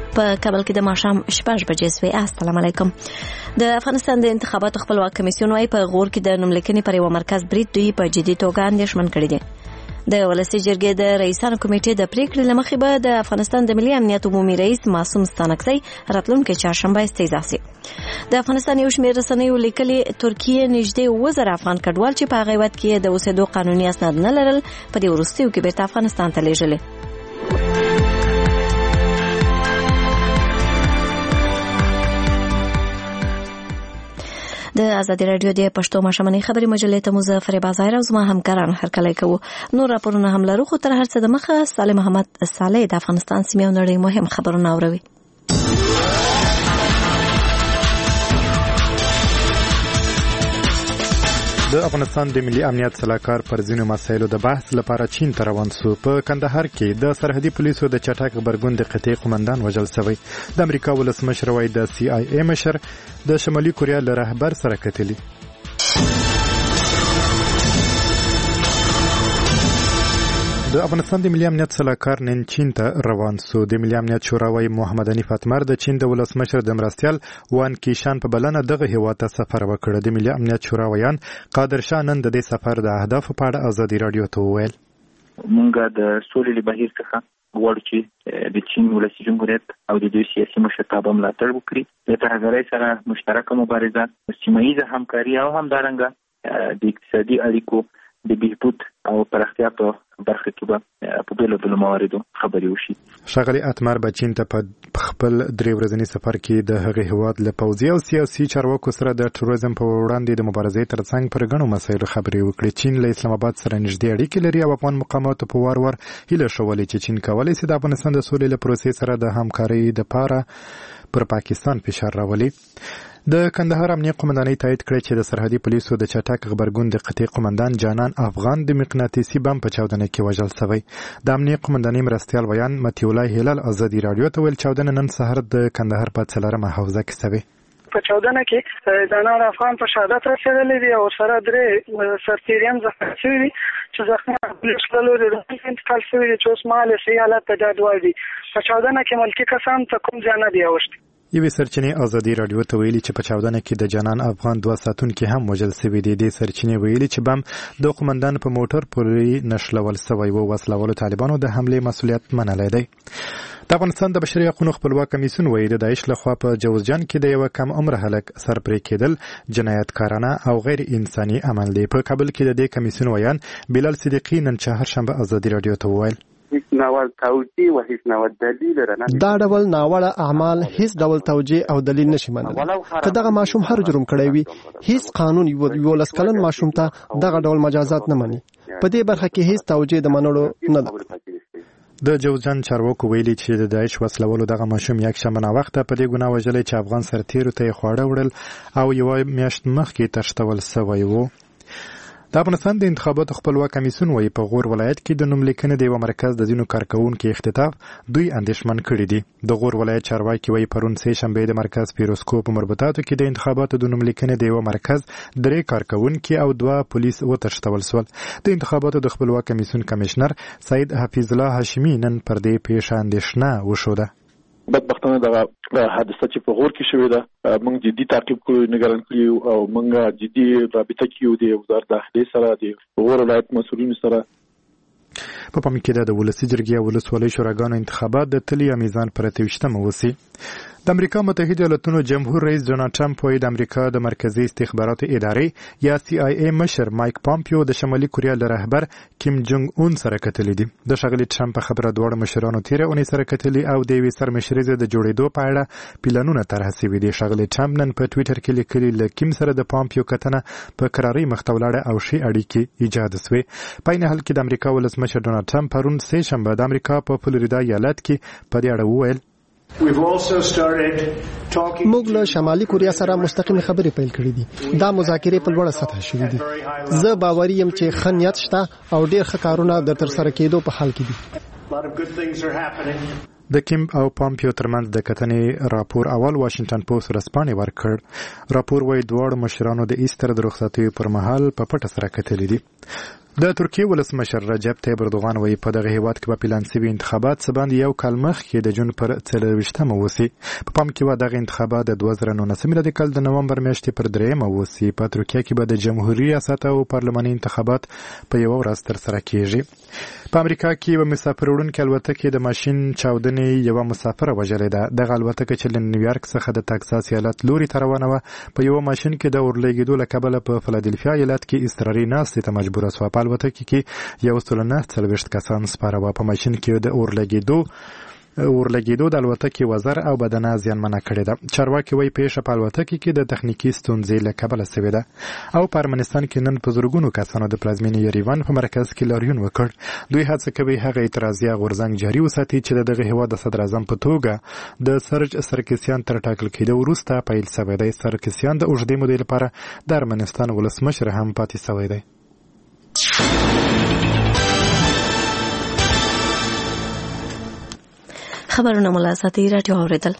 په کابل کې د ماښام 6 بجې سوي. السلام علیکم. د افغانستان د انتخاباتو خپلواک کمیسیون وايي په غور کې د نوملیکنې پر یو مرکز برید دوی په جدي توګه اندېښمن کړي دي. د ولسي جرګې د رئیسانو کمیټې د پریکړې لمخې به د افغانستان د ملي امنیت عمومي رئیس معصوم ستانکزی راتلونکي چهارشنبه استیضاح شي. د افغانستان یو شمېر رسنیو لیکلي ترکیه نږدې 1000 افغان کډوال چې په هغه هیواد کې د اوسېدو قانوني اسناد نه لرل په دې وروستیو کې بیرته افغانستان ته لیږلي. د ازادي رادیو د پښتو ماشومنۍ خبري مجلې ته مظفر بازار او زما همکاران هرکلی کوو. نور راپورونه هم لرو خو تر هر څه د مخه صالح محمد صالح د افغانستان سیمې او نړۍ مهم خبرونه اوروي. د افغانستان د ملي امنیت سلاکار پر ځینو مسایلو د بحث لپاره چین ته روان شو. په کندهار کې د سرحدي پولیسو د چټک غبرګون د قطعي قومندان وژل شوی. د امریکا ولسمشر وايي د CIA مشر د شمالي کوریا له رهبر سره کتلی. د افغانستان د ملي امنیت سلاکار نن چین ته روان شو. د ملي امنیت شورا وايي محمد حنیف اتمر د چین د ولسمشر د مرستیال وان کیشان په بلنه دغه هیواد ته سفر وکړ. د ملي امنیت شورا ویان قادر شاه نن د دې سفر د اهداف په اړه ازادي رادیو ته وویل. مونږ د سولې بهیر څخه غواړو چې د چین ولسي جمهوریت او د دوی سیاسي مشرتابه ملاتړ وکړي. د ترهګرۍ سره مشترکه مبارزه، سیمه‌ییزه همکاري او همدارنګه د اقتصادي اړیکو د بهبود او پراختیا په برخه کې به په بیلابیلو مواردو خبرې وشي. ښاغلي اتمر به چین ته په خپل 3 ورځني سفر کې د هغې هیواد له پوځي او سیاسي چارواکو سره د ټوریزم په وړاندې د مبارزې ترڅنګ پر غنو مسایلو خبرې وکړي. چین له اسلام آباد سره نږدې اړیکې لري او افغان مقاماتو په وار هیله شولې چې چین کولی شي د افغانستان د سولې له پروسې سره د همکارۍ لپاره پر پاکستان فشار راولي. د کندهار امنیه قومندانۍ تایید کړی چې د سرحدي پولیسو د چټک غبرګون د قطعي قومندان جانان افغان د مقناطیسي بم په چاودنه کې وژل شوی. د امنیه قومندانۍ مرستیال ویان متی الله هلال ازادي رادیو ته ویل چاودنه نن سحر د کندهار په 4مه حوزه کې شوی. په چاودنه کې جانان افغان په شهادت رسېدلی دی او سره 3 سرتیریان زخمي شوي دي چې زخمونه پولیس له لوري انتقال شوي دي چې اوس مهال صحي حالت ته جدول دي. په چاودنه کې ملکي کسان ته کوم زیان نه دی اوښتي. یوې سرچینې ازادي رادیو ته ویلي چې په چاودنه کې د جانان افغان 2 ساتونکي هم وژل شوي دي. د سرچینې ویلي چې بم د قومندان په موټر پورې نښلول شوی و. وسلوالو طالبانو د حملې مسؤلیت منلی دی. د افغانستان د بشري حقوقو خپلواک کمیسیون وايي د داعش لخوا په جوزجان کې د یو کم عمر هلک سر پرې کېدل جنایتکارانه او غیر انساني عمل دی. په کابل کې د دې کمیسیون ویان بلال صدیقی نن چهارشنبه ازادي رادیو ته وویل دا ډول ناوړه اعمال هیڅ ډول توجیه او دلیل نشي منل. که دغه ماشوم هر جرم کړی وي هیڅ قانون 11 کلن ماشوم ته دغه ډول مجازات نه مني. په دې برخه کې هیڅ توجیه د منلو نه ده. د جوزجان چارواکو ویلي چې د داعش وسلوالو دغه ماشوم یک شنبه ناوخته په دې ګناه وژلی چې افغان سرتیرو ته یې خواړه وړل او یوه میاشت مخکې تښتول شوی و. د افغانستان د انتخاباتو خپلواک کمیسیون وايي په غور ولایت کې د نوملیکنې د یو مرکز د ځینو کارکوونکو اختطاف دوی اندېښمن کړي دي. د غور ولایت چارواکي وايي پرون سه شنبه د مرکز پیروسکوپ په مربوطاتو کې د انتخاباتو د نوملیکنې د یو مرکز 3 کارکوونکي او 2 پولیس وتښتول شول. د انتخاباتو د خپلواک کمیسیون کمشنر سید حفیظ الله هاشمي نن پر دې پیښه اندېښنه وښوده. بدبختانه د حادثه چې په غور کې شوې ده موږ جدي تعقیب کوو، نگران کړو او موږ جدي رابطه کوو د وزارت داخلي سره د غور ولایت مسؤلینو سره. په پام کې د ولسي جرګې او ولسوالۍ شوراګانو انتخابات د تلي میزان پر 23 وسی. د امریکا متحده ایالاتونو جمهور رئیس ډونالد ټرمپ وايي د امریکا د مرکزی استخباراتو ادارې یا CIA مشر مایک پامپیو د شمالي کوریا له رهبر کیم جونګ اون سره کتلي دي. د ښاغلي ټرمپ په خبره دواړه مشرانو تیره اونۍ سره کتلي او د یوې سرمشریزې د جوړېدو په اړه پلانونه طرح شوي دي. ښاغلي ټرمپ نن په ټویټر کې لیکلي له کیم سره د پامپیو کتنه په قرارۍ مخ ته ولاړه او ښې اړیکې ایجاد شوې. په عین حال کې د امریکا ولسمشر ډونالد ټرمپ پرون سه شنبه د امریکا په فلوریدا ایالت کې په دې اړه وویل موږ له شمالي کوریا سره مستقیم خبرې پیل کړې دي. دا مذاکرې په لوړه سطح شوې دي. زه باوري یم چې ښه نیت شته او ډېر ښه کارونه د ترسره کېدو په حال کې دي. د کیم او پامپیو ترمنځ د کتنې راپور اول واشنگټن پوسټ ورځپاڼې ورکړ. راپور وايي دواړو مشرانو د ایستر د رخصتیو پر مهال په پټه سره کتلي دي. د ترکیه ولسمشر رجب طیب اردوغان وایي په دغه هیواد کې په پلان شوي انتخابات څه باندې یو کال مخکې د جون پر 24 ووسي. په پام کې و دغه انتخابات د 2019 میلادي کال د نومبر میاشتې پر 3 ووسي. په ترکیه کې به د جمهوریت ریاست او پارلماني انتخابات په یو ورځ ترسره کیږي. په امریکا کې به مسافر وړونکي الوتکې د ماشین چاودنې یو مسافر وژلې ده. دغه الوتکه چې له نیویارک څخه د تکساس ایالت لوري ته روانه وه په یو ماشین کې د اورلګېدو له کبله په فلادلفیا ایالت کې اضطراري ناستې ته مجبوره شوه. په الوتکه کې 140 کسان سپاره وه. په ماشین کې د اورلګېدو د الوتکې وزر او بدنه زیانمنه کړې ده. چارواکي وایي پیښه په الوتکې کې د تخنیکي ستونزې له کبله شوې ده. او په ارمنستان کې نن په زرګونو کسانو د پلازمینې یریوان په مرکز کې لاریون وکړ. دوی هڅه کوي هغه اعتراضیه غورځنګ جاري وساتي چې دغه هیواد د صدر اعظم په توګه د سرج سرکسیان تر ټاکل کېدو وروسته پیل شوی دی. سرکسیان د اوږدې مودې لپاره د ارمنستان ولسمشر هم پاتې شوی دی. خبرونه ملا ساتي راډیو اوریدل.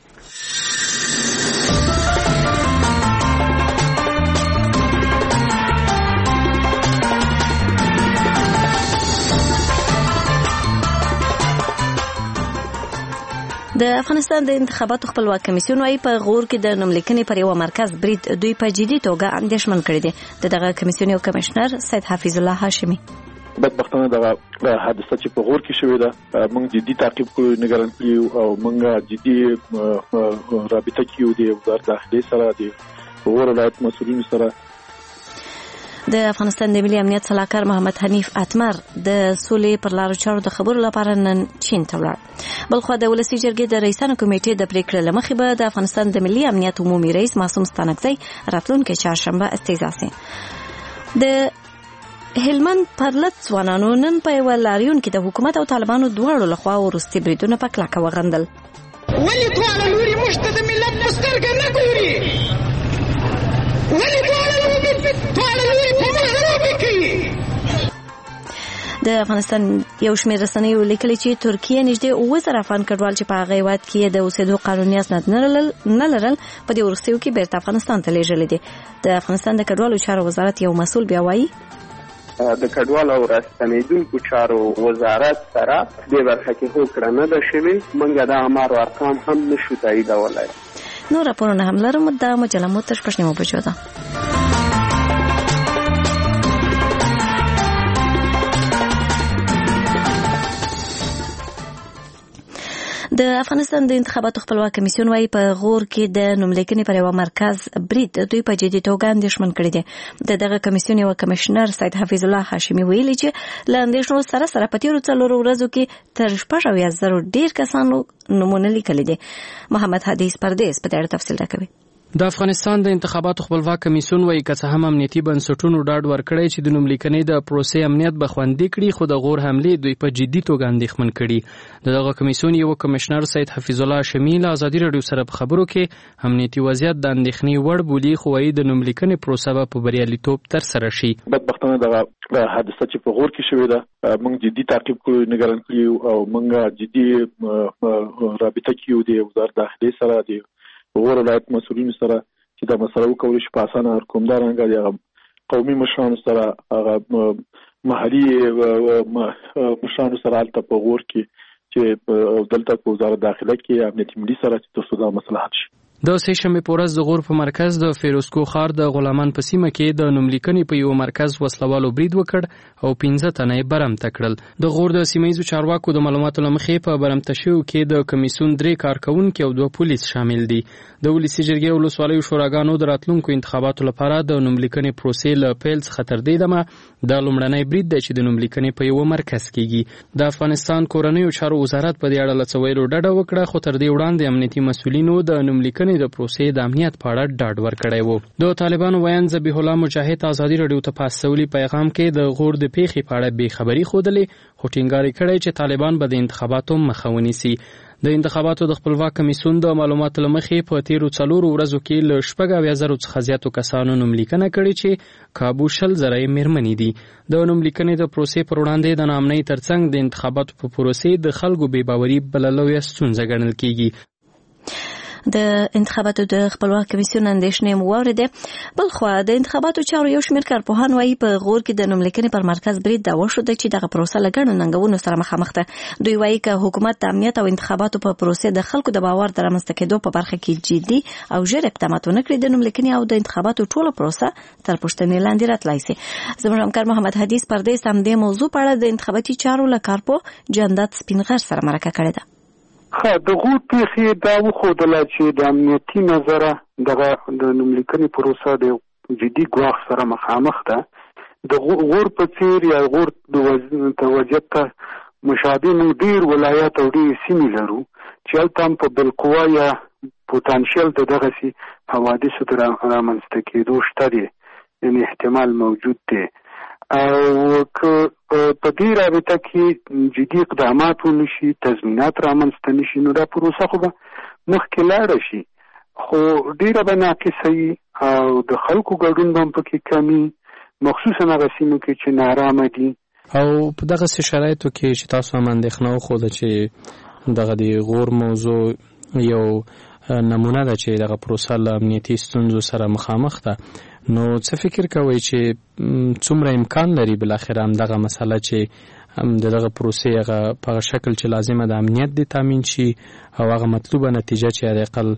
د افغانستان د انتخاباتو خپلواک کمیسیون وايي په غور کې د نوملیکنې پر یو مرکز برید دوی په جدي توګه اندېښمن کړی دی. دغه کمیسیون یو کمشنر سید حفیظ الله هاشمي بدبختانه دغه حادثه چې په غور کې شوې ده موږ جدي تعقیب کوو، نگران کړو او موږ جدي رابطه کوو د وزارت داخلي سره د غور ولایت مسؤلینو سره. د افغانستان د ملي امنیت صلاحکار محمد حنیف اتمر د سولې پر لارو چارو د خبرو لپاره نن چین ته ولاړ. بلخو د ولسی جرګې د رئیسانو کمیټې د پریکړې لمخې به د افغانستان د ملي امنیت عمومي رئیس معصوم ستانکزی راتلونکي چهارشنبه استیضاح شي. د هلمند پرلط ځوانانو نن په یو لاریون کې د حکومت او طالبانو دواړو لخوا وروستي بریدونه په کلکه وغندل. ولې دواړه لوري موږ ته د ملت په سترګه نه ګوري؟ ولې دواړه لوري په موږ لوبې کوي؟ د افغانستان یو شمېر رسنیو لیکلي چې ترکیه نږدې 9,000 افغان کډوال چې په هغه هیواد کې د اوسېدو قانوني اسناد نه لرل په دې وروستیو کې بیرته افغانستان ته لیږلي دي. د افغانستان د کډوالو چارو وزارت یو مسؤل بیا وایي د کډوالو او راستنیدونکو چارو وزارت سره د برخه کې هوکړه نه ده شوې. موږ د امارو ارقام هم نشو تاییدولای. نو راپورونه هم لرم. د مجله مو تر 8 بجو ده. د افغانستان د انتخاباتو خپلواک کمیسیون وايي په غور کې د نوملیکنې پر یو مرکز برید دوی په جدي توګه اندېښمن کړی دی. دغه کمیسیون یو کمشنر سید حفیظ الله هاشمي ویلي چې له اندېښنو سره سره په تیرو 4 ورځو کې تر 6,000 ډیر کسانو نومونه لیکلي دي. محمد حدیث پردیس په اړه تفصیل راکوي. د افغانستان د انتخاباتو خپلواک کمیسیون وايي که څه هم امنیتي بنسټونو ډاډ ورکړی چې د نوملیکنې د پروسې امنیت به خوندي کړي، خو د غور حملې دوی په جدي توګه اندېښمن کړي. دغه کمیسیون یو کمشنر سید حفیظ الله هاشمي له ازادي راډیو سره په خبرو کې امنیتي وضعیت د اندېښنې وړ بولي، خو وايي د نوملیکنې پروسه به په بریالیتوب ترسره شي. بدبختانه دغه حادثه چې په غور کې شوې ده موږ جدي تعقیب کوو، نگران کړو او موږ جدي رابطه کوو د وزارت داخلي سره د غور ولایت مسؤلینو سره چې دا مسله وکولای شي په اسانه حکومتدارانګه د قومي مشرانو سره هغه محلي مشرانو سره الته په غور کې چې دلته په وزارت داخله کې امنیتي ملي سره چې تاسو دا مسله حل شي. د سه شنبه په ورځ د غور په مرکز د فیروزکو ښار د غلامان په سیمه کې د نوملیکنې په یو مرکز وسلوالو برید وکړ او 15 تنه برمته کړل. د غور د سیمایي چارواکو د معلوماتو لمخې په برمته شو کې د کمیسیون 3 کارکونکو او 2 پولیس شامل دي. د ولسی جرګې او ولسوالیو شوراګانو د راتلونکو انتخاباتو لپاره د نوملیکنې پروسې له پیل څخه تر دې دمه د لومړنۍ برید دی چې د نوملیکنې په یو مرکز کېږي. د افغانستان کورنیو چارو وزارت په دې اړه لڅویلو ډډه وکړه، خو تر دې وړاندې امنیتي مسؤلینو د نوملیکنې د پروسې د امنیت په اړه ډاډ ورکړی وو. د طالبانو ویان ذبیح الله مجاهد ازادي راډیو ته په سولي پیغام کې د غور د پیښې په اړه بې خبري ښودلې، خو ټینګار کړی چې طالبان به د انتخاباتو مخه ونیسي. د انتخاباتو د خپلواک کمیسیون د معلوماتو لمخې په تیرو 4 ورځو کې له 6,000 څخه زیاتو کسانو نوملیکنه کړې چې کابو 10,000 میرمنې دي. د نوملیکنې د پروسې پر وړاندې د ناامنۍ ترڅنګ د انتخاباتو په پروسې د خلکو بې باوري بل لویه ستونزه ګڼل کېږي. د انتخاباتو د خپلواک کمیسیون اندېښنې مو واورېدې. بل خوا د انتخاباتو چارو یو شمېر کارپوهان وایي په غور کې د نوملیکنې پر مرکز برید دعوا شوه چې دغه پروسه له ګڼو ننګونو سره مخامخ ده. دوی وایي که حکومت د امنیت او انتخاباتو په پروسې د خلکو د باور د رامنځته کېدو په برخه کې جدي او ژر اقدامات ونه کړي، د نوملیکنې او د انتخاباتو ټوله پروسه تر پوښتنې لاندې راتلای شي. زموږ همکار محمد حدیث پردیس هم د موضوع په اړه د انتخاباتي چارو له کارپو جندات سپینغر سره مرکه کړې ده. د غور پیښې دا وښودله چې د امنیتي نظره دغه د نوملیکنې پروسه د جدي ګواښ سره مخامخ ده. د غور په څېر یا غور د وضعیت ته مشابه نو ډېر ولایات او ډېر سیمې لرو چې هلته هم په بالقوه یا پوتانشیل د دغسې حوادثو د رامنځته کېدو شته دی، یعنې احتمال موجود دی. او که په دې رابطه کې جدي اقدامات ونشي، تضمینات رامنځته نشي، نو دا پروسه خو به مخکې لاړه شي، خو ډېره به ناقصه وي او د خلکو ګډون به هم پکې کمي، مخصوصا هغه سیمو کې چې نارامه دي. او په دغسې شرایطو کې چې تاسو هم اندېښنه وښوده چې دغه د غور موضوع یو نمونه ده چې دغه پروسه له امنیتي ستونزو سره مخامخ ده، نو څه فکر کوئ چې څومره امکان لري بالاخره همدغه مسله چې د دغه پروسې هغه په هغه شکل چې لازمه د امنیت د تامین شي او هغه مطلوبه نتیجه چې حداقل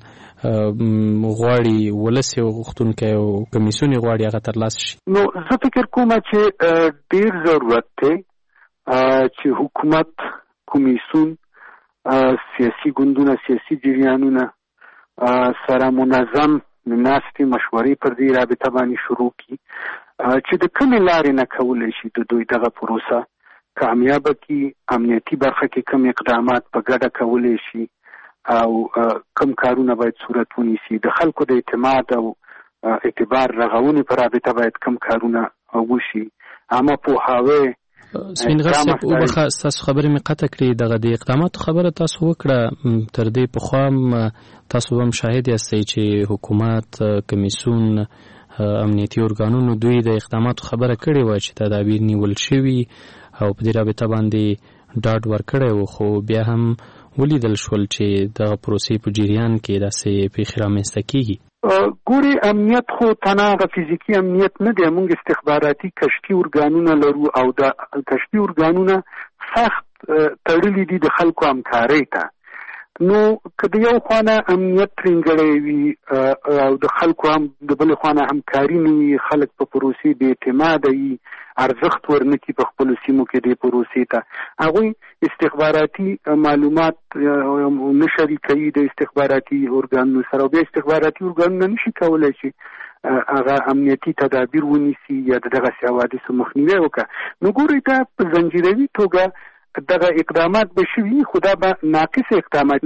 غواړي ولس یې غوښتونکی او کمیسیون یې غواړي هغه ترلاسه شي؟ نو زه فکر کوم چې ډېر ضرورت دی چې حکومت، کمیسیون، سیاسي ګوندونه، سیاسي جریانونه سره منظم ناستې مشورې پر دې رابطه باندې شروع کړي چې د کومې لارې نه کولی شي د دوی دغه پروسه کامیابه کړي، امنیتي برخه کې کوم اقدامات په ګډه کولی شي او کوم کارونه باید صورت ونیسي، د خلکو د اعتماد او اعتبار رغونې په رابطه باید کوم کارونه وشي، عامه پوهاوی. سپینغر صاحب وبخه ستاسو خبرې مې قطع کړې، دغه د اقداماتو خبره تاسو وکړه، تر دې پخوا هم تاسو هم شاهد یاستئ چې حکومت، کمیسیون، امنیتي ارګانونو دوی د اقداماتو خبره کړې وه چې تدابیر نیول شوي او په دې رابطه باندې ډاډ ورکړی و، خو بیا هم ولیدل شول چې دغه پروسې په جریان کې داسې پیښې رامنځته کېږي. ګوري امنیت خو تنها فزیکی امنیت نه دی، موږ استخباراتي کشفي ارګانونه لرو او د کشفي ارګانونه سخت تړلي دي د خلکو همکارۍ ته. نو که د یو خوا نه امنیت ټینګړی وي او د خلکو هم د بلې خوا نه همکاري نه وي، خلک په پروسې بې اعتماده وي، ارزښت ورنکړي په خپلو سیمو کې دې پروسې ته، هغوی استخباراتي معلومات نه شریکوي د استخباراتي ارګانونو سره، او بیا استخباراتي ارګانونه نشي کولی چې هغه امنیتي تدابیر ونیسي یا د دغسې حوادثو مخنیوی وکړه. نو ګورئ دا په زنجیروي توګه دغه اقدامات به شوي، خو دا به ناقصه اقدامات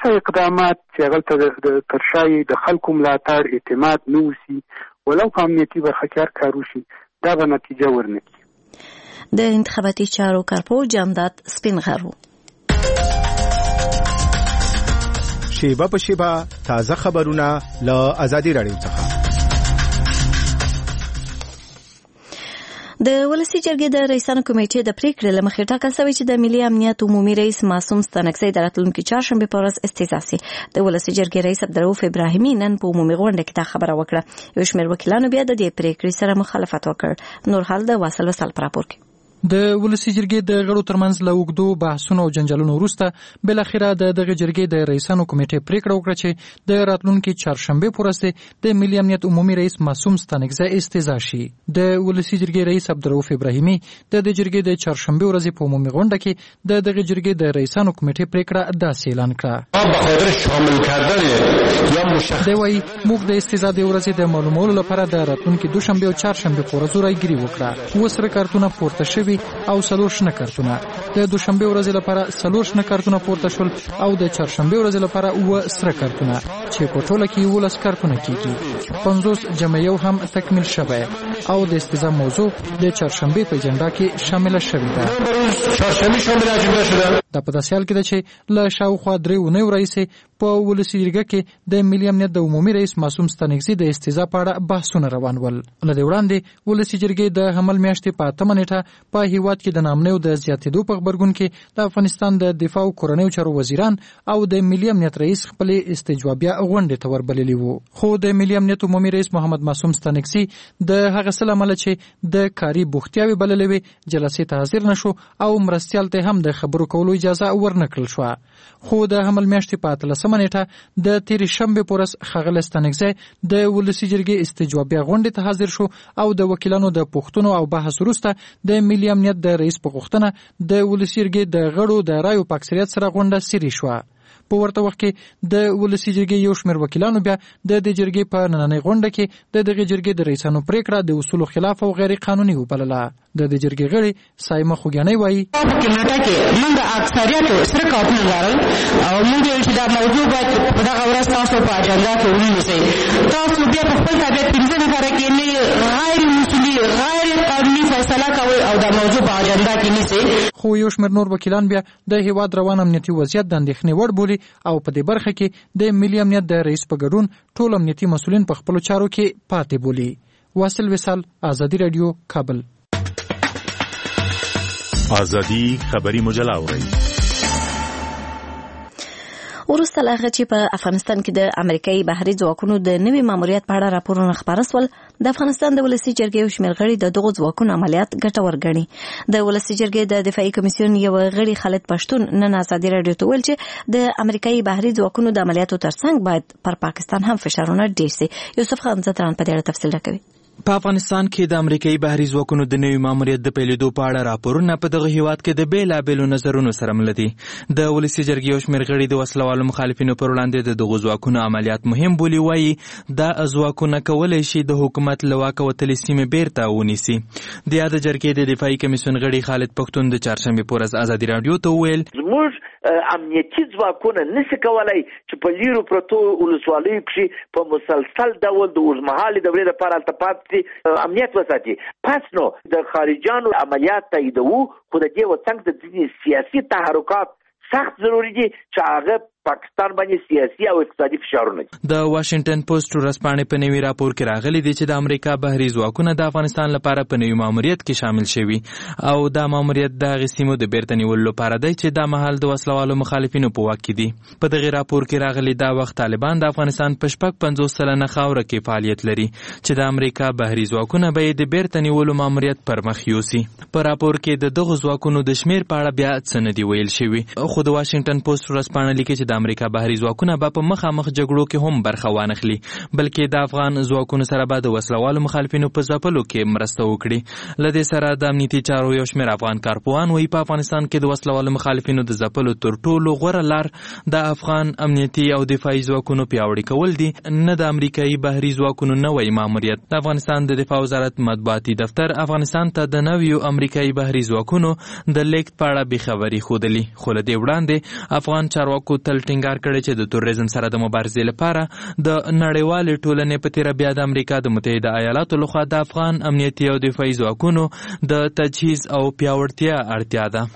چې هغلته تر شا یې د خلکو ملاتړ، اعتماد نه وسي، ولو په امنیتي برخه کې هر کار وشي، دا به نتیجه ورنکړي. د انتخاباتي چارو کارپو جمدات سپینغر و. شیبه په شیبه تازه خبرونه له آزادي راډیو څخه. د ولسی جرګې د رئیسانو کمیټې د پریکړې له مخې ټاکل شوی چې د ملي امنیت عمومي رئیس معصوم ستانکزی د راتلونکي چهارشنبې په ورځ استیضاح شي. د ولسی جرګې رئیس عبدالرؤف ابراهیمي نن په عمومي غونډه کې دا خبره وکړه. یو شمېر وکیلانو بیا د دې پریکړې سره مخالفت وکړ. نور حال د واصل وصل پر راپور کې. د ولسی جرګې د غړو ترمنځ له اوږدو بحثونو او جنجالونو وروسته بالاخره د دغه جرګې د رئیسانو کمیټې پریکړه وکړه چې د راتلونکي چهارشنبې په ورځ د ملي امنیت عمومي رئیس معصوم ستانکزی استیضاح شي. د ولسی جرګې رئیس عبدالرؤف ابراهیمي د دې جرګې د چهارشنبې ورځې په عمومي غونډه کې د دغه جرګې د رئیسانو کمیټې پریکړه داسې اعلان کړه: به خاطر شامل کردن یا مشخص دی وايي موږ د استیضاح د ورځې د معلومولو لپاره د راتلونکي دوشنبه او چهارشنبه په ورځو راګیري وکړه. وسره کارتونه پورته شوي او څلور شنه کارتونه، د دوشنبه ورځې لپاره څلور شنه کارتونه پورته شول او د چهارشنبه ورځې لپاره اووه سره کارتونه چې په ټوله کې 11 کارتونه کیږي. 50 جمعیو هم تکمیل شوی او د استیضاح موضوع د چهارشنبه په اجنډا کې شامل شوی ده. چهارشنبه شامل اجنډا شوه. د په داسې حال کې ده چې له شاوخوا 3 اونۍ وروسته په ولسی جرګه کې د ملي امنیت د عمومي رئیس معصوم ستانکزی د استیضاح په اړه بحثونه روان ول. له دې وړاندې ولسی جرګې د حمل میاشتې په 8 نیټه په هیواد کې د نامنیو د زیاتېدو په خبرګون کې د افغانستان د دفاع او کورنیو چارو وزیران او د ملي امنیت رئیس خپل استجوابیه غونډې ته وربللي وو. خو د ملي امنیت عمومي رئیس محمد معصوم ستانکسي د هغه څه له امله چې د کاري بوختیاوې بللې وې جلسې ته حاضر نشو او مرستیال ته هم د خبرو کولو اجازه ورنکړل شو. خو د حمل میاشتې په 13 نیټه د تیرې شنبې په ورځ ښاغلی ستانکزی د ولسي جرګې استجوابیه غونډې ته حاضر شو او د وکیلانو د پوښتنو او بحث وروسته د ملي امنیت د رئیس په غوښتنه د ولسي جرګې د غړو د رایو په اکثریت سره غونډه سری شوه. په ورته وخت کې د ولسي جرګې یو شمېر وکیلانو بیا د دې جرګې په نننۍ غونډه کې د دغې جرګې د رئیسانو پریکړه د اصولو خلاف او غیر قانوني وبلله. د دې جرګې غړي سایمه خوګیانۍ وایي په کمیټه کې موږ د اکثریت سره کارونه لرل او موږ یې چې دا موضوع باید په دغه ورځ تاسو په اجنډا کې ونیسئ. تاسو بیا په خپل طبیعت 15 نفره کې نه غیر اصولي غیر قانوني فیصله کوئ او دا موضوع په اجنډا کې نیسئ. خو یو شمېر نور وکیلان بیا د هیواد روان امنیتي وضعیت د اندېښنې وړ بولي او په دې برخه کې د ملي امنیت د رئیس په ګډون ټول امنیتي مسؤلین په خپلو چارو کې پاتې بولي. واصل وصال، آزادي رادیو، کابل. آزادي خبری مجله اورئ. وروسته له هغه چې په افغانستان کې د امریکایي بحري ځواکونو د نوي ماموریت په اړه راپورونه خپاره سول، د افغانستان د ولسي جرګې یو شمېر غړي د دغو ځواکونو عملیات ګټور ګڼي. د ولسي جرګې د دفاعي کمیسیون یو غړي خالد پښتون نن ازادي رادیو ته ویل چې د امریکایي بحري ځواکونو د عملیاتو ترڅنګ باید پر پاکستان هم فشارونه ډېر سي. یوسف خان زتران په دې اړه تفصیل راکوي. په افغانستان کې د امریکایي بحري ځواکونو د نوي ماموریت د پیلېدو په اړه راپورونه په دغه هیواد کې د بېلابېلو نظرونو سره مل دي. د ولسي جرګې یو شمېر غړي د وسلوالو مخالفینو پر وړاندې د دغو ځواکونو عملیات مهم بولي. وایي دا ځواکونه کولی شي د حکومت له واکه وتلې سیمې بیرته ونیسي. د یاده جرګې د دفاعي کمیسیون غړي خالد پښتون د چهارشنبې په ورځ ازادي رادیو ته وویل زموږ امنیتي ځواکونه نشي کولای چې په لیرو پرتو ولسوالیو کې په مسلسل ډول د اوږدمهالې دورې لپاره هلته پاتې امنیت وساتي. پس نو د خارجیانو عملیات تاییدوو، خو د دې وڅنګ د ځینې سیاسي تحرکات سخت ضروري دي چې هغه پاکستان باندې سیاسي او اقتصادي فشارونه دي. د واشنگټن پوسټ ورځپاڼې په نوي راپور کې راغلي دي چې د امریکا بحري ځواکونه د افغانستان لپاره په نوي ماموریت کې شامل شوي او دا ماموریت د هغې سیمو د بیرته نیولو لپاره دی چې دا مهال د وسلوالو مخالفینو په واک کې دي. په دغه راپور کې راغلي دا وخت طالبان د افغانستان په 50 سلنه خاوره کې فعالیت لري چې د امریکا بحري ځواکونه به یې د بیرته نیولو ماموریت پر مخ یوسي. په راپور کې د دغو ځواکونو د شمېر په اړه بیا څه نه دي ویل شوي، خو د واشنگټن پوسټ ورځپاڼه لیکي چې د امریکا بحري ځواکونه به په مخامخ جګړو کې هم برخه وانخلي، بلکې د افغان ځواکونو سره به د وسلوالو مخالفینو په ځپلو کې مرسته وکړي. له دې سره د امنیتي چارو یو شمېر افغان کارپوهان وایي په افغانستان کې د وسلوالو مخالفینو د ځپلو تر ټولو غوره لار د افغان امنیتي او دفاعي ځواکونو پیاوړي کول دي، نه د امریکایي بحري ځواکونو نوی ماموریت. د افغانستان د دفاع وزارت مطبوعاتي دفتر افغانستان ته د نویو امریکایي بحري ځواکونو د لیږد په اړه بېخبري ښودلي، خو له دې وړاندې افغان چارواکو تل ټینګار کړی چې د تروریزم سره د مبارزې لپاره د نړیوالې ټولنې په تیره بیا د امریکا د متحده ایالاتو لخوا د افغان امنیتي او دفاعي ځواکونو د تجهیز او پیاوړتیا اړتیا ده.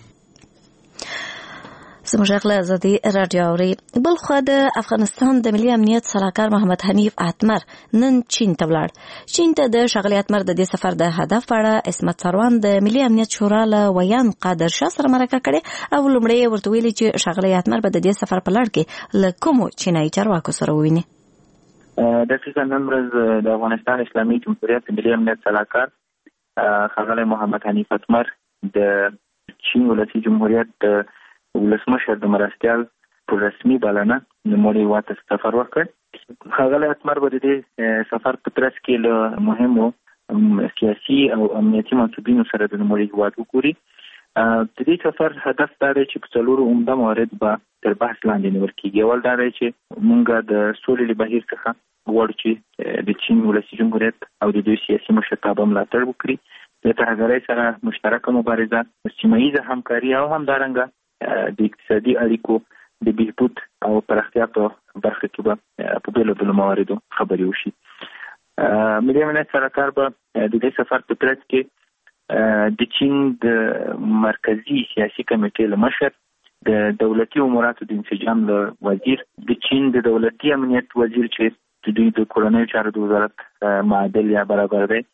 زموږ غږ له ازادي راډیو اوري. بل خوا د افغانستان د ملي امنیت سلاکار محمد حنیف اتمر نن چین ته ولاړ. چین ته د ښاغلي اتمر د دې سفر د هدف په اړه عصمت سروان د ملي امنیت شورا له ویان قادر شاه سره مرکه کړې او لومړی یې ورته ویلي چې ښاغلي اتمر به د دې سفر په لړ کې له کومو چینایي چارواکو سره وویني. دقیقا نن ورځ د افغانستان اسلامي جمهوریت ملي امنیت سلاکار ښاغلی محمد حنیف اتمر د چین ولسي جمهوریت ولسمشر د مرستیال په رسمي بلنه نوموړي هېواد ته سفر وکړ. ښاغلی اتمر به د دې سفر په ترڅ کې له مهمو سیاسي او امنیتي منصبینو سره د نوموړي هېواد وګوري. د دې سفر هدف دا دی چې په څلورو عمده موارد به تر بحث لاندې نیول کېږي. اول دا دی چې موږ د سولې له بهیر څخه غواړو چې د چین ولسي جمهوریت او د دوی سیاسي مشرتابه ملاتړ وکړي، د ترهګرۍ سره مشترکه مبارزه، سیمه ییزه همکاري او همدارنګه د اقتصادي اړیکو د بهبود او پراختیا په برخه کې به په بېلابېلو مواردو خبرې وشي. ملي امنیت سلاکار به د دې سفر په ترڅ کې د چین د مرکزي سیاسي کمیټې له مشر، د دولتي اموراتو د انسجام له وزیر، د چین د دولتي امنیت وزیر چې د دوی د کورنیو چارو د وزارت معادل یا برابر دی،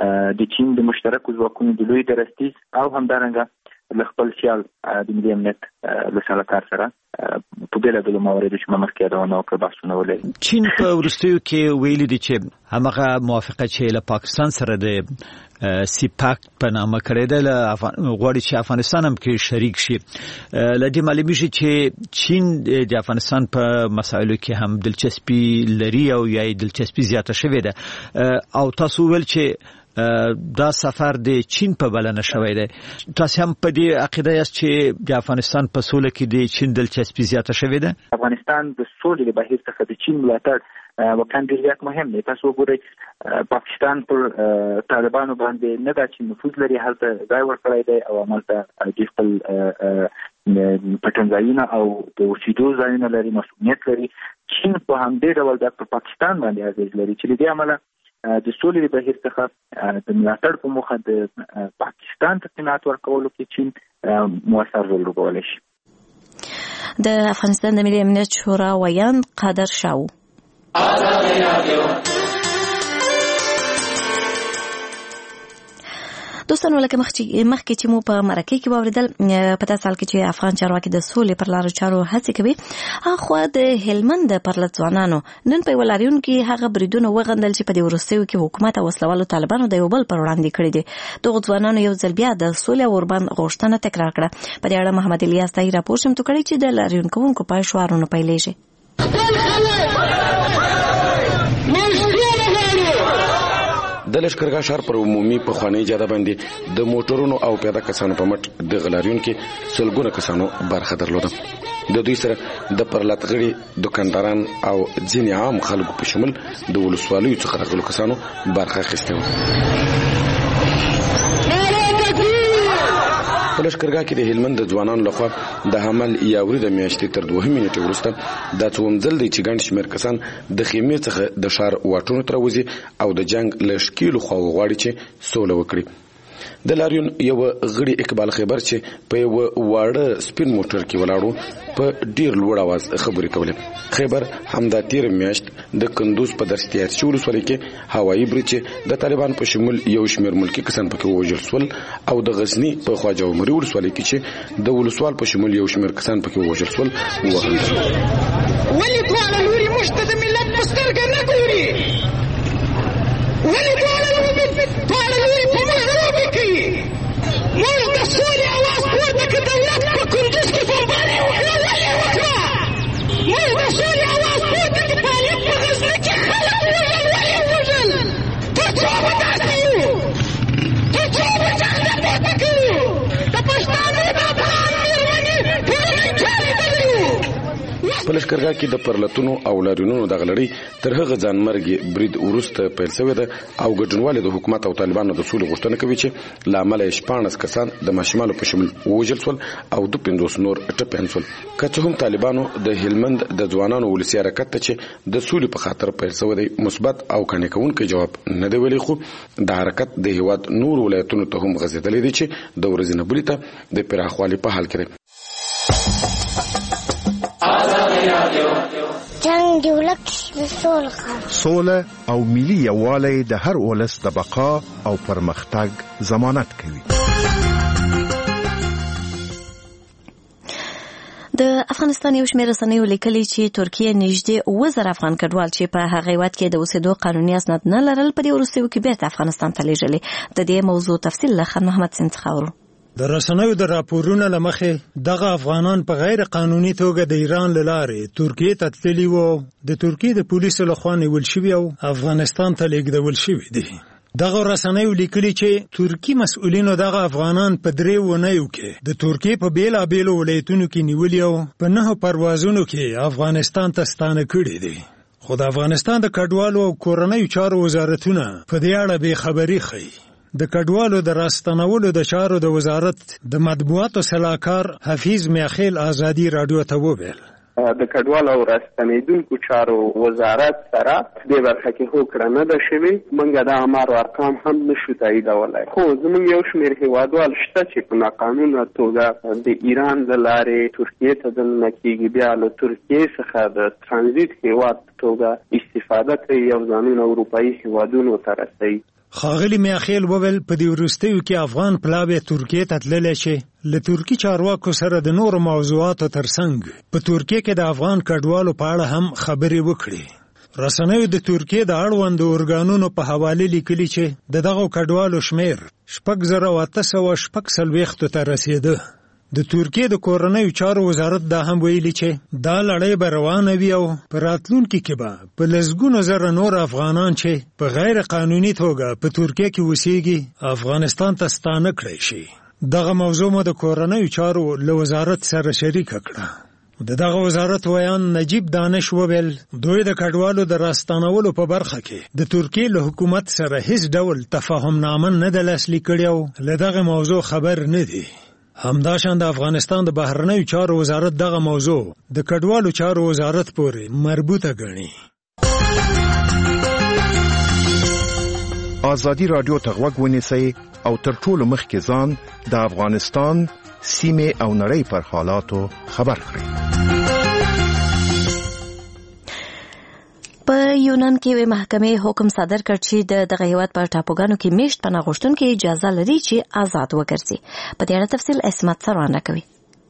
د چین د مشترکو ځواکونو د لوی درستیز او همدارنګه له خپل سیال د ملي امنیت له سلاکار سره په بېلابېلو مواردو چې ما مخکې یادونه وکړه بحثونه ولري. چین په وروستیو کې ویلي دي چې همغه موافقه چې له پاکستان سره د سیپاک په نامه کړې ده غواړي چې افغانستان هم کې شریک شي. له دې معلومیږي چې چین د افغانستان په مسایلو کې هم دلچسپي لري او یا دلچسپي زیاته شوې ده او تاسو ویل چې دا سفر د چین په بلنه شوی دی. تاسو هم په دې عقیده یاست چې د افغانستان په سوله کې د چین دلچسپي زیاته شوې ده؟ افغانستان د سولې له بهیر څخه د چین ملاتړ واقعا ډېر زیات مهم دی. تاسو وګورئ پاکستان پر طالبانو باندې نه دا چې نفوذ لري هلته ځای ورکړی دی او همالته د خپل پټنځایونه او د اوسېدو ځایونه لري، مسؤلیت لري. چین په همدې ډول د پاکستان باندې اغېز لري چې له دې امله د سولې بهیر څخه د ملاتړ په موخه د پاکستان ته قناعت ورکولو کې چین مؤثر رول لوبولی شي. د افغانستان د ملي امنیت شورا ویان قادر شاو دوستانو لکه مخکې چې مو په مرکه کې واوریدل په تاسو حال کې چې افغان چارواکي د سولې پر لارو چارو هڅې کوي. اخو د هلمند پر ځوانانو نن په ولاریون کې هغه بریدونه وغندل چې په دې وروستیو کې حکومت او وسلوالو طالبانو د یو بل پر وړاندې کړی دي. دغه ځوانانو یو ځل بیا د سولې او اوربان غوښتنه تکرار کړه. په دې اړه محمد الیاس طاهر راپور شم تو کړی چې د لاریون کوونکو په شعارونو پیلېږي. د لشکرګاه ښار پر عمومي پخوانۍ جاده باندې د موټرونو او پیاده کسانو په مټ د غلاریون کې سلګونه کسانو برخه درلوده. د دوی سره د پرلاتغړي دکانداران او ځینې عام خلکو په شمول د ولسوالیو څخه راغلو کسانو برخه اخیستې وه. په لشکرګاه کې د هلمند د ځوانانو لخوا د حمل یا ورید میاشتې تر 2 نیټې وروسته دا څوم ځل دی چې ګڼ شمېر کسان د خیمې څخه د ښار واټونو ته راوځي او د جنګ له ښکیلو خواوو غواړي چې سوله وکړي. د لاریون یو غړي اقبال خیبر چې په یو واړه سپین موټر کې ولاړو په ډیر لوړ आवाज خبرې کولې. خیبر همدا تیر میاشت د کندوز په درستیات شول ولسوالۍ کې هوایي برج د طالبان په شمول یو شمېر ملکی کسان پکې وژل شول او د غزنی په خواجه عمري ولسوالۍ کې چې د ولسوال په شمول یو شمېر کسان پکې وژل شول وغندل. ولې ټول نوري مشته د ملت په سترګه نه ګوري؟ ولې ټول نوري په مخ کوي؟ موږ د سولې اواز پورته کړ. دولت په کندوز کې بمبارۍ وکړه. ولې وکړه؟ موږ د سولې اواز پورته کړ. طالب په غزني کې خلک وژل. ولې وژل؟ تر څو به داسې یو؟ تر څو به جګړه پورته کوو؟ د پښتانه د افغان مېرمنې ټولنې چارې بدلوو. په لشکرګاه کې د پرلتونو او لاریونونو د غلړۍ تر هغه ځانمرګي برید وروسته پیل شوی ده او ګډونوالې د حکومت او طالبانو د سولې غوښتنه کوي چې له امله 14 کسان د ماشومانو په شمول ووژل شول او 50 نور ټپیان شول. که څه هم طالبانو د هلمند د ځوانانو ولسي حرکت ته چې د سولې په خاطر پیل شوی دی مثبت او قانع کوونکی جواب نه دی ویلی، خو د حرکت د هیواد نور ولایتونو ته هم غځېدلی دی چې د ورځې نه بلې ته د پراخوالي په حال کې دی. جنگ دی ولک سوله او ملي یووالی د هر ولس د بقا او پرمختګ ضمانت کوي. د افغانستان یو شمېر رسنیو لیکلي چې ترکیه نږدې 1000 افغان کډوال چې په هغه هیواد کې د اوسېدو قانوني اسناد نه لرل په دې وروستیو کې بیرته افغانستان ته لیږلي. د دې موضوع تفصیل له خان محمد سین څخه اورو. د رسنیو د راپورونو له مخې دغه افغانان په غیر قانوني توګه د ایران له لارې ترکیې ته تللي وو. د ترکیې د پولیسو لخوا نیول شوي او افغانستان ته لیږدول شوي دي. دغه رسنیو لیکلي چې ترکی مسؤلینو دغه افغانان په 3 اونیو کې د ترکیې په بیلابیلو ولایتونو کې نیولي او په 9 پروازونو کې افغانستان ته ستانه کړي دي. خو د افغانستان د کډوالو او کورنیو چارو وزارتونه په دې اړه بې خبري ښیي. د کډوالو د راستنولو د چارو د وزارت د مطبوعاتو سلاکار حفیظ میاخیل آزادي رادیو ته وویل د کډوالو او راستنیدونکو چارو وزارت سره د برخه کې هوکړه نه ده شوې. موږ د امارو ارقام هم نشو تاییدولای، خو زموږ یو شمېر هیوادوال شته چې په ناقانونه توګه د ایران د لارې ترکیې ته دننه کېږي، بیا له ترکیې څخه د ترانزیت هیواد توګه استفاده کوي او ځانونه اروپایي هیوادونو ته رسوي. ښاغلي میاخیل وویل په دې وروستیو کې افغان پلاوی ترکیې ته تللی شي. له ترکي چارواکو سره د نورو موضوعاتو ترڅنګ په ترکیې کې د افغان کډوالو په اړه هم خبرې وکړي. رسنیو د ترکیې د اړوندو ارګانونو په حواله لیکلي چې دغه کډوالو شمیر 6846 ته رسیده. د ترکیې د کورنیو چارو وزارت دا هم ویلي چې دا لړۍ به روانه وي او په راتلونکي کې به په لسګونو زره نور افغانان چې په غیر قانوني توګه په ترکیې کې اوسېږي افغانستان ته ستانه کړی شي. دغه موضوع مو د کورنیو چارو له وزارت سره شریکه کړه. دغه وزارت ویان نجیب دانش وویل دوی د کډوالو د راستانولو په برخه کې د ترکیې له حکومت سره هیڅ ډول تفاهم نامه نه ده لاسلیک کړې او له دغه موضوع خبر نه دي. همداشان د افغانستان د بهرنیو چارو وزارت دغه موضوع د کډوالو چارو وزارت پورې مربوطه ګڼي. ازادي رادیو ته غوږ ونیسئ او تر ټولو مخکې ځان د افغانستان سیمه او نړۍ پر حالاتو خبر کړئ. په یونان کې محکمې حکم صادر کړ چې دغه هیواد په ټاپوګانو کې میشت پناه غوښتونکو اجازه لري چې آزاد وګرځي. په دې اړه تفصیل اسمت سروانه کوي.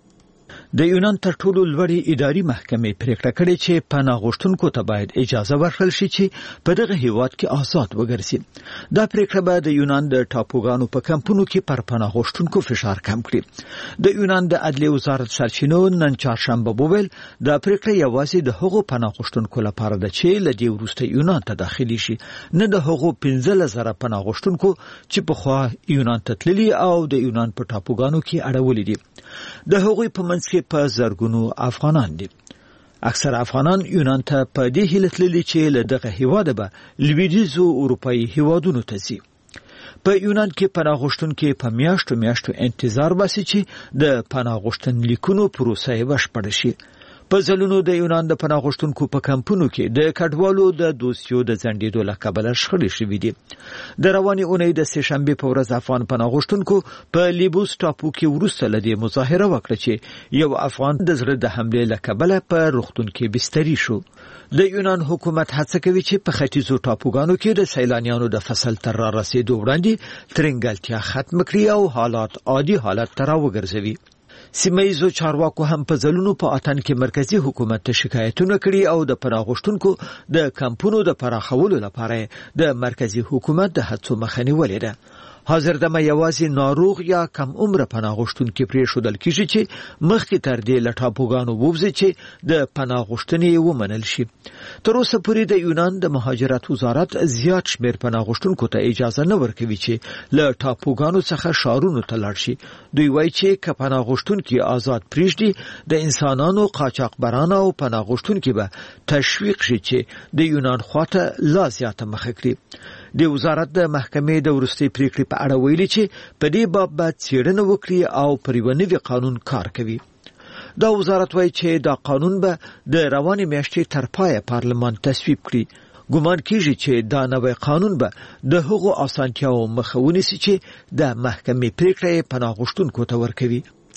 د یونان تر ټولو لوړې اداري محکمې پریکړه کړې چې پناه غوښتونکو ته باید اجازه ورکړل شي چې په دغه هیواد کې آزاد وګرځي. دا پریکړه به د یونان د ټاپوګانو په کمپونو کې پر پناه غوښتونکو فشار کم کړي. د یونان د عدلیې وزارت سرچینو نن چهارشنبه وویل دا پریکړه یوازې د هغو پناه غوښتونکو لپاره ده چې له دې وروسته یونان ته داخلي شي، نه د هغو 15,000 پناه غوښتونکو چې پخوا یونان ته تللي او د یونان په ټاپوګانو کې اړولي دي. د هغوی په منځ کې په زرګونو افغانان دي. اکثر افغانان یونان ته په دې هیله تللي چې له دغه هیواده به لویدیځو اروپایي هیوادونو ته ځي. په یونان کې پناه غوښتونکي په میاشتو انتظار باسي چې د پناه غوښتنلیکونو پروسه بشپړه شي. په ځلونو د یونان د پناه غوښتونکو په کمپونو کې د کډوالو د دوسیو د ځنډېدو له کبله شخړې شوې دي. د روانې اونۍ د سهشنبې په ورځ افغان پناه غوښتونکو په لیبوس ټاپو کې وروسته له دې مظاهره وکړه چې یو افغان د زړه د حملې له کبله په روغتون کې بستري شو. د یونان حکومت هڅه کوي چې په ختیځو ټاپوګانو کې د سیلانیانو د فصل تر را رسیدو وړاندې ترنګلتیا ختم کړي او حالات عادي حالت ته راوګرځوي. سیمایزو چارواکو هم په ځلونو په اتن کې مرکزی حکومت ته شکایتونه کړي او د پناه غوښتونکو د کمپونو د پراخولو لپاره د مرکزی حکومت د هڅو مخه نیولې ده. حاضر دمه یوازې ناروغ یا کم عمر پناه غوښتونکي پرېښودل کیږي چې مخکې تر دې له ټاپوګانو ووځي چې د پناه غوښتنې ومنل شي. تر اوسه پورې د یونان د مهاجرت وزارت زیات شمېر پناه غوښتونکو ته اجازه نه ورکوي چې له ټاپوګانو څخه ښارونو ته لاړ شي. دوی وایي چې که پناه غوښتونکي آزاد پرېږدي د انسانانو قاچاقبران او پناه غوښتونکي به تشویق شي چې د یونان خواته لا زیاته مخه کړي. د وزارت د محکمې د وروستۍ پریکړې په اړه ویلي چې په دې باب باید څېړنه وکړي او پر یو نوي قانون کار کوي. دا وزارت وایي چې دا قانون به د روانې میاشتې تر پایه پارلمان تصویب کړي. ګومان کیږي چې دا نوی قانون به د هغو اسانتیاو مخه ونیسي چې د محکمې پریکړې پناه غوښتونکو ته ورکوي.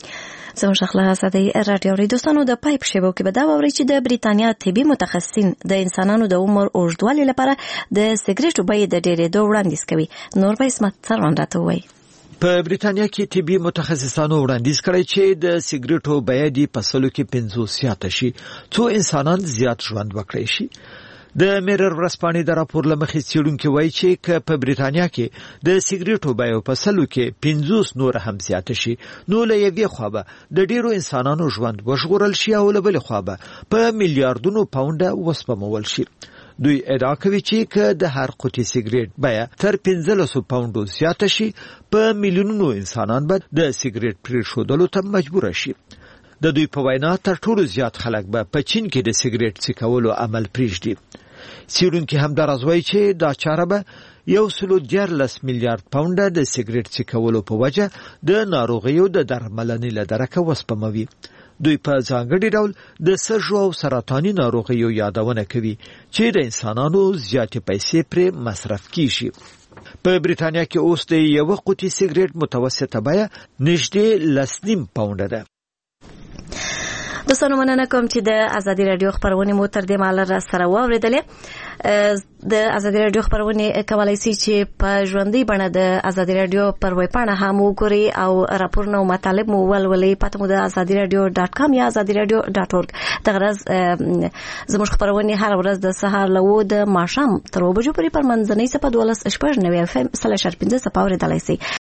زموږ خلاصه رادیو دوستانو د پایپ شیبو کې به دا ووري چې د بریتانیا طبي متخصصین د انسانانو د عمر اوږدوالي لپاره د سګریټو بیې د ډېرېدو وړاندیز کوي. نور به اسمت سروان راته وایي. په بریتانیا کې طبي متخصصانو وړاندیز کړی چې د سګریټو بیې د فصلو کې 50 زیاته شي څو انسانان زیات ژوند وکړي شي. د میرر ورځپاڼې د راپور لمخې څېړونکي وایي چې په بریتانیا کې د سګریټو بیو په سلو کې 50 نور هم زیات شي نو له یوې خوا به د ډیرو انسانانو ژوند وژغورل شي او له بلې خوا به په میلیارډونو پاونډه وسپمول شي. دوی ادعا کوي چې د هر قوطي سګریټ بیه تر 1500 پاونډو زیات شي په میلیونونو انسانان به د سګریټ پرېښودلو ته مجبور شي. د دوی په وینا تر ټولو زیات خلک به په چین کې د سګریټ څکولو عمل پرېږدي. څېړونکي هم دا راځوي چې دا چاره به 1.14 میلیارډ پاونډه د سګریټ څکولو په وجه د ناروغیو د درملنې له درکه وسپموي. دوی په ځانګړي ډول د سږو او سرطاني ناروغیو یادونه کوي چې د انسانانو زیاتې پیسې پرې مصرف کیږي. په بریتانیا کې اوس د یو قوطي سګریټ متوسطه بیه نږدې 10.5 پاونډه ده. دوستانو مننه کوم چې د ازادي رادیو خبرونه مو تر دې مهاله را سره واوریدلې. د ازادي رادیو خبرونه کولای شي چې په ژوندۍ بڼه د ازادي رادیو پر ویب پاڼه هم وګوري او راپورونه او مطالب مو ولولي. پته مو د azadiradio.com یا azadiradio.org. دغه ورځ زموږ خبرونه هر ورځ د سهار له د ماښام تر 2 بجو پورې پر منځنۍ صفه 12 شپږ 9 FM /5 صفه اورېدلای شي.